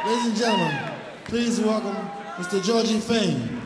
Ladies and gentlemen, please welcome Mr. Georgie Fame.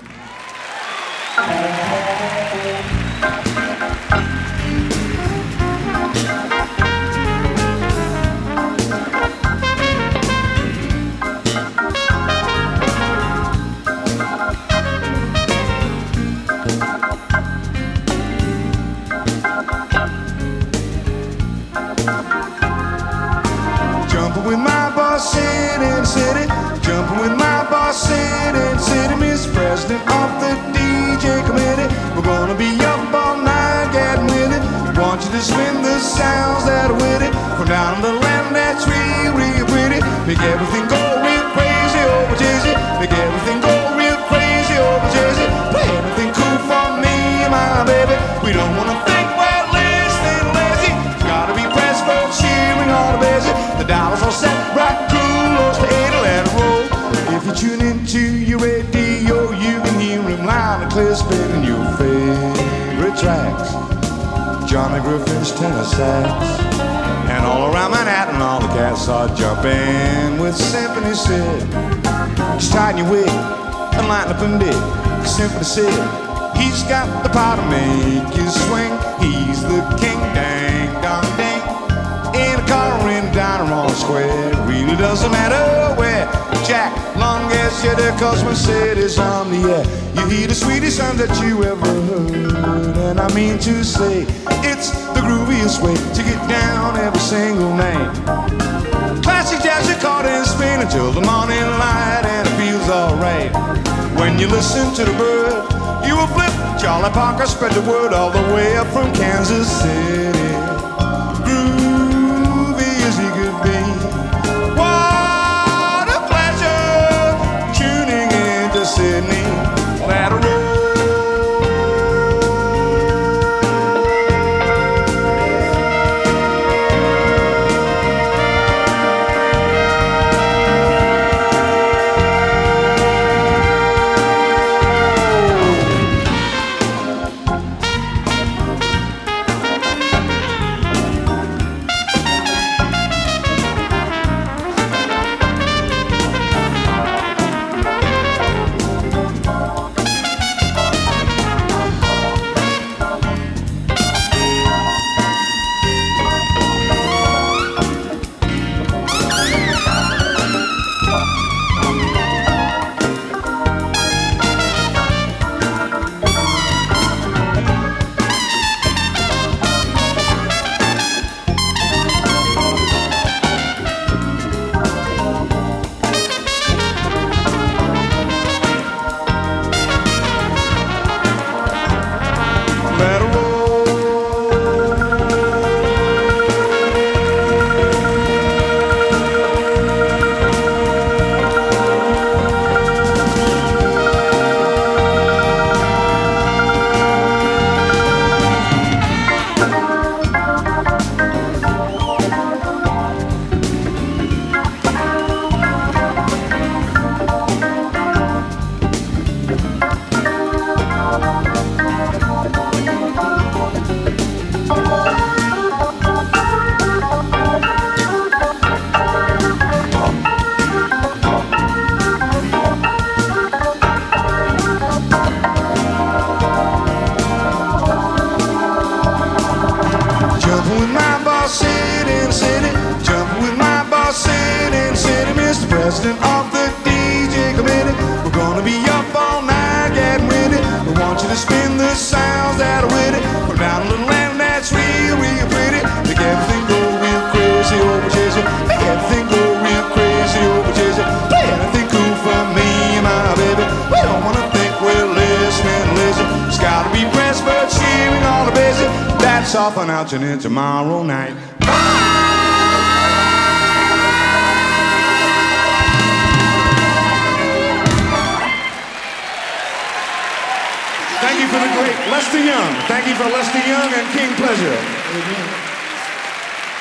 Jumping with my boss, Sin City. Jumping with my boss, Sin City. Mr. President of the DJ committee. We're gonna be up all night getting with it. Want you to spin the sounds that are with it. From down on the land that's real, real pretty. Make everything go real crazy over Jersey. Make everything go real crazy over Jersey. Play anything cool for me, my baby. We don't wanna think we're listening lazy. It's gotta be pressed for cheering all the busy. The dials are set right close to 8, let it roll. If you tune into your radio, you can hear him loud and clear spinning your favorite tracks. Johnny Griffin's tenor sax. And all around Manhattan, all the cats are jumping with Symphony Sid. Just tighten your wig and lighten up and dig. Symphony Sid, he's got the power to make you swing. He's the king, dang, dong, ding. In a car or in a diner on a square, it really doesn't matter where. Jack, long as you're there, 'cause when Sid is on the air, you hear the sweetest sound that you ever heard. And I mean to say, it's the grooviest way to get down every single night. Classic jazz, you caught and spin until the morning light, and it feels alright. When you listen to the bird, you will flip. Charlie Parker spread the word all the way up from Kansas City. Groovy as he could be. What a pleasure tuning into Sydney. Let it roll. Jumping with my boss, Sin City. Jumping with my boss, Sin City. Mr. President of the DJ committee. We're gonna be up all night getting with it. We want you to spin the sounds that are with it. From down a little land that's real, real pretty. Make everything go real crazy over Jersey. Make everything go real crazy over Jersey. Play anything cool for me, my baby. We don't wanna think we're listening lazy. It's gotta be pressed but cheering all the busy. That's off and out and in tomorrow night. Thank you for the great Lester Young. Thank you for Lester Young and King Pleasure. Amen.